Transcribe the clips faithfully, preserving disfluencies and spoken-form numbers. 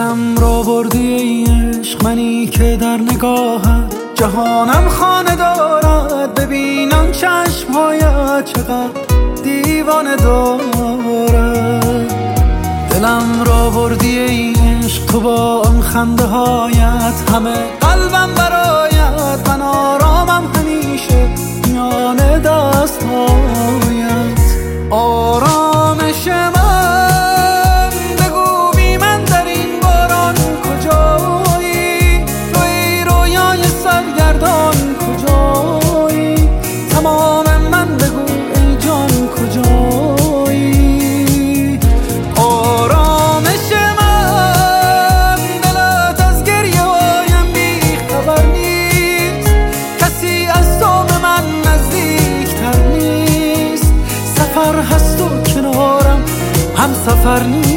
دلم را بردی ای عشق، منی که در نگاهت جهانم خانه دارد. ببینم چشمهایت چقدر دیوانه دارد. دلم را بردی ای عشق، تو با آن خنده هایت همه قلبم برایت. من آرامم همیشه میان دست هایت. آرامش من بگو بی من در این باران کجایی؟ تو ای رویای سرگردان کجایی؟ تمام من بگو ای جان کجایی؟ آرامش من دلت از گریه هایم بی خبر نیست. کسی از تو به من نزدیکتر نیست. سفر هست و کنارم هم سفر نیست.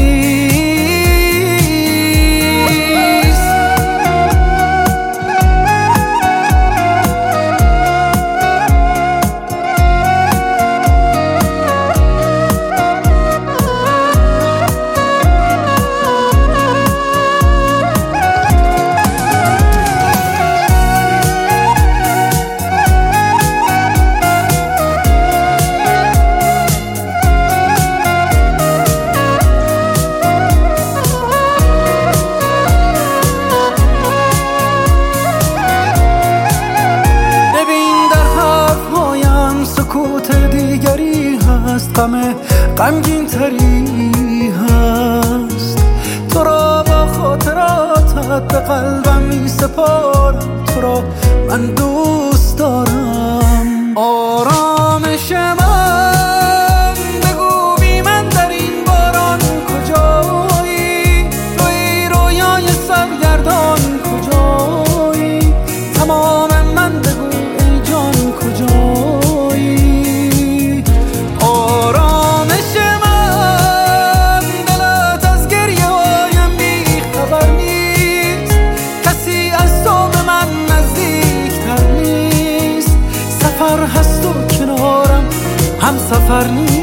سکوت دیگری هست، غم غمگین تری هست. تو را با خاطراتت به قلبم می سپارم. تو را من دوست دارم. آرامش من بگو بی من در این باران کجایی؟ تو ای رویای سرگردان کجایی؟ تمام من بگو ای جان کجایی؟ سفر هست و کنارم هم سفر نیست.